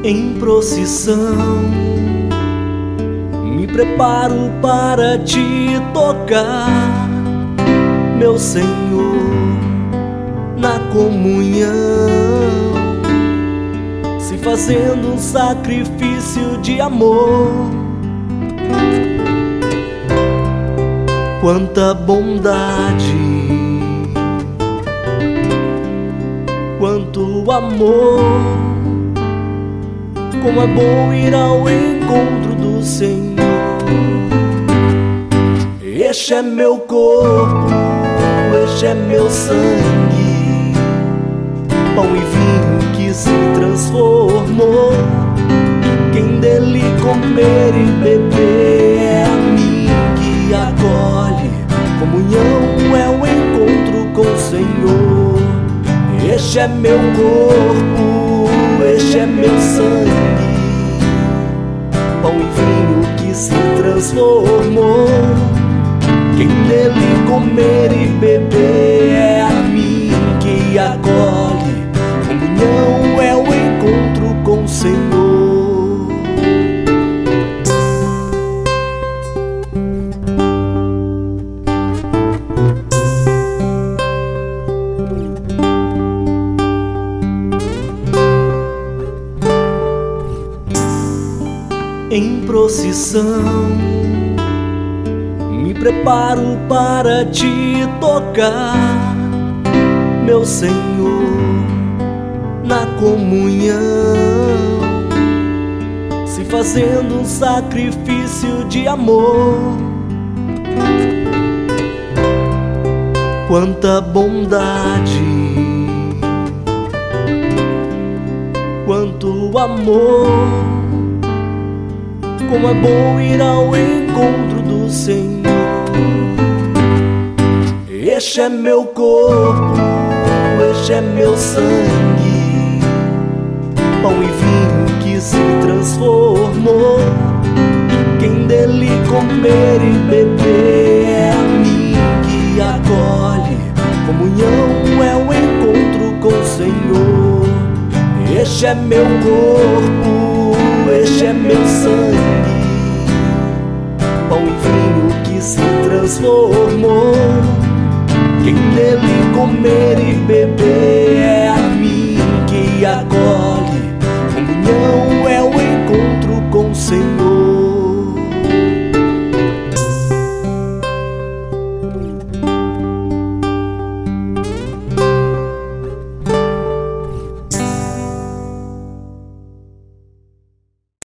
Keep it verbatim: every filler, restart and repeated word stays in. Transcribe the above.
Em procissão, me preparo para te tocar, meu Senhor, na comunhão, se fazendo um sacrifício de amor. Quanta bondade, quanto amor. Como é bom ir ao encontro do Senhor. Este é meu corpo, este é meu sangue, pão e vinho que se transformou. Quem dele comer e beber é a mim que acolhe. Comunhão é o encontro com o Senhor. Este é meu corpo, este é meu sangue, pão e vinho que se transformou. Quem dele comer e beber é a mim que acolhe. Comunhão é o encontro com o Senhor. Em procissão, me preparo para te tocar, meu Senhor, na comunhão, se fazendo um sacrifício de amor. Quanta bondade, quanto amor. Como é bom ir ao encontro do Senhor. Este é meu corpo, este é meu sangue, pão e vinho que se transformou. Quem dele comer e beber é a mim que acolhe. Comunhão é o encontro com o Senhor. Este é meu corpo, este é meu sangue, pão e vinho que se transformou. Quem dele comer e beber é a mim que acolhe. Comunhão é o encontro com o Senhor.